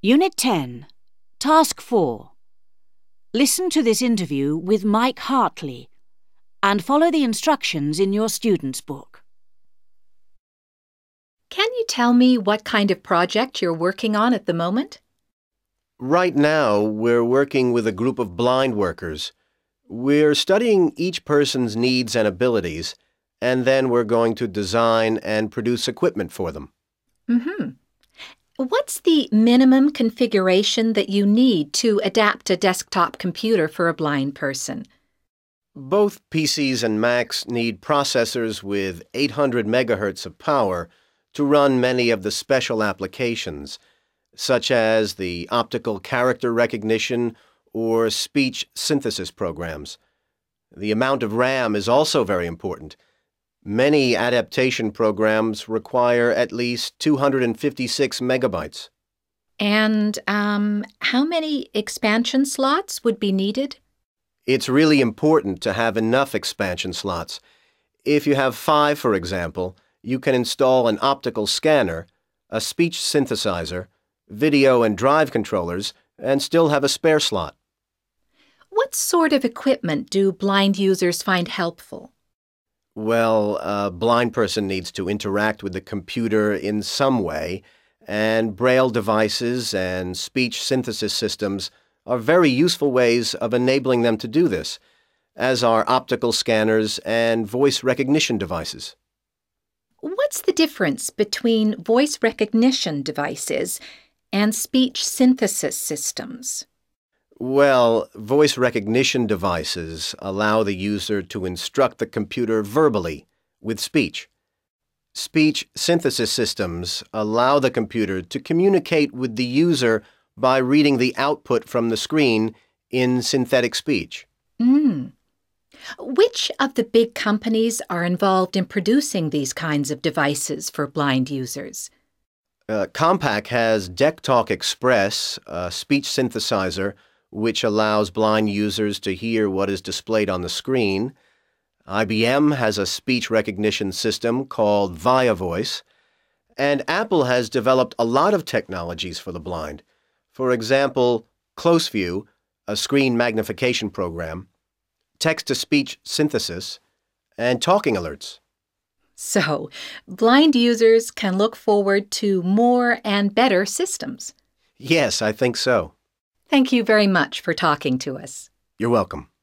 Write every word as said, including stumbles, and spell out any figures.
Unit ten, Task four. Listen to this interview with Mike Hartley and follow the instructions in your student's book. Can you tell me what kind of project you're working on at the moment? Right now, we're working with a group of blind workers. We're studying each person's needs and abilities, and then we're going to design and produce equipment for them. Mm-hmm. What's the minimum configuration that you need to adapt a desktop computer for a blind person? Both P Cs and Macs need processors with eight hundred megahertz of power to run many of the special applications, such as the optical character recognition or speech synthesis programs. The amount of RAM is also very important. Many adaptation programs require at least two hundred fifty-six megabytes. And um, how many expansion slots would be needed? It's really important to have enough expansion slots. If you have five, for example, you can install an optical scanner, a speech synthesizer, video and drive controllers, and still have a spare slot. What sort of equipment do blind users find helpful? Well, a blind person needs to interact with the computer in some way, and Braille devices and speech synthesis systems are very useful ways of enabling them to do this, as are optical scanners and voice recognition devices. What's the difference between voice recognition devices and speech synthesis systems? Well, voice recognition devices allow the user to instruct the computer verbally with speech. Speech synthesis systems allow the computer to communicate with the user by reading the output from the screen in synthetic speech. Mm. Which of the big companies are involved in producing these kinds of devices for blind users? Uh, Compaq has DeckTalk Express, a speech synthesizer, which allows blind users to hear what is displayed on the screen. I B M has a speech recognition system called Via Voice. And Apple has developed a lot of technologies for the blind. For example, CloseView, a screen magnification program, text-to-speech synthesis, and talking alerts. So, blind users can look forward to more and better systems. Yes, I think so. Thank you very much for talking to us. You're welcome.